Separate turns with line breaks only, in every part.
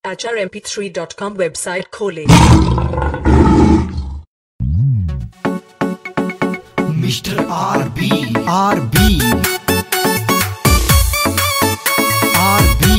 HRMP3.com website खोलें।
Mister RB RB RB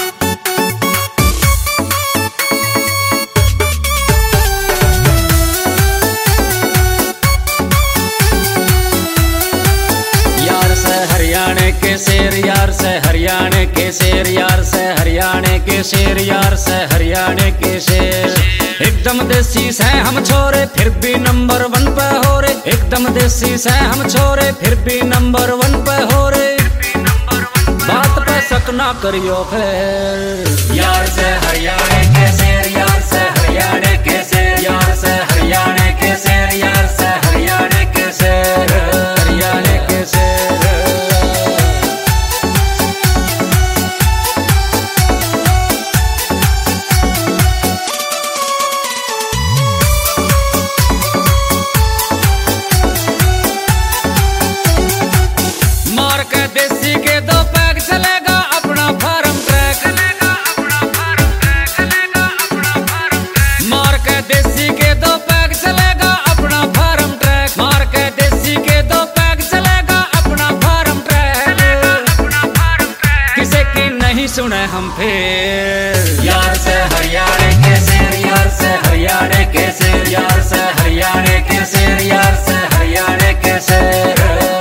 यार से हरियाणा के शेर, यार से हरियाणा के शेर, यार से हरियाणा के शेर, यार से हरियाणा के शेर। एकदम देसी से हम छोरे फिर भी नंबर 1 पे हो रे। एकदम देसी से हम छोरे फिर भी नंबर 1 पे हो रे। बात पे शक ना करियो फिर। यार से हरियाणा के शेर, यार से हरियाणा के शेर, यार से हरियाणा के शेर, यार से हरियाणा के शेर, हरियाणा के शेर। देसी के 2 पैग चलेगा अपना फार्म ट्रैक, मार के देसी के 2 पैग चलेगा अपना फार्म ट्रैक, मार के देसी के 2 पैग चलेगा अपना फार्म ट्रैक। किसी की नहीं सुने हम फिर। यार से हरियाणा के शेर, यार से हरियाणा के शेर, यार से हरियाणा के शेर, यार से हरियाणा के शेर।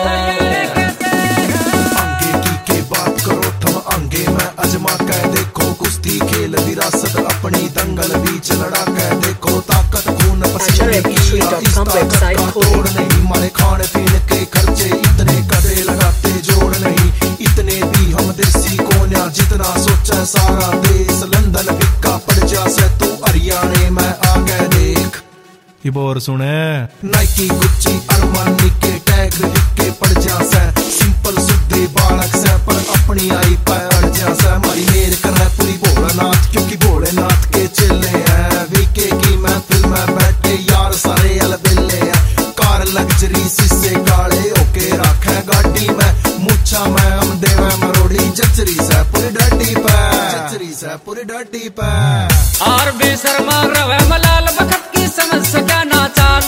विरासत अपनी दंगल बीच लड़ा के देखो, ताकत खून पसीने की तोड़ नहीं। हमारे खाने पीने के खर्चे इतने कदे लगाते जोड़ नहीं। इतने भी हम देसी कोन्या, जितना सोचा सारा देश। लंदन बिक्का पड़ जा से तू हरियाणा में आ गए देख।
ये बोर सुने
नाइकी गुच्ची अरमानी के टैग लिख के पड़ जा से। सिंपल सुद्धे बालक से पर अपनी आई पैर जा से। हमारी मेर कर है पूरी भोलानाथ, क्योंकि भोलेनाथ के चेले हैं। वीके की महफिल में बैठे यार सारे अलबेले हैं। कार लग्जरी शीशे काले होके रखे गाड़ी में। मुच्छा में हम देवे मरोड़ी जचरी से पूरी डटी पे, जचरी से पूरी डटी पे।
आरबी शर्मा रवे मलाल बखत की समझ सका ना चाल।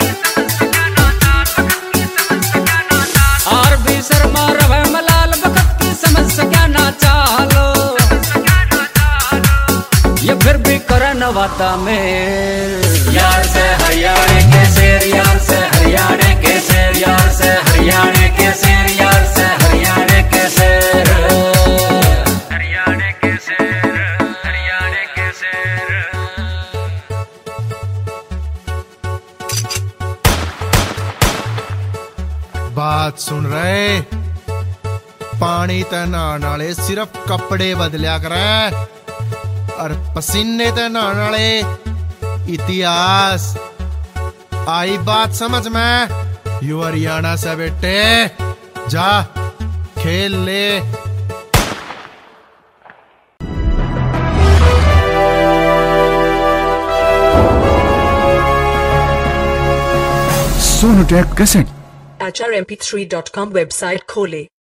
आरबी शर्मा रवे मलाल बखत की समझ सका ना चालो। ये फिर भी करे नवाता में। यार से हरियाणा के शेर, यार से हरियाणा के शेर, यार से हरियाणा के शेर, यार से हरियाणा के शेर, हरियाणा के शेर, हरियाणा के शेर।
बात सुन रहे, पानी ते नहाने वाले सिर्फ कपड़े बदलिया करे और पसीने ते नहाने वाले इतिहास। आई बात समझ में? यू हरियाणा से बेटे, जा खेल ले।
HRMP3.com वेबसाइट खोलें।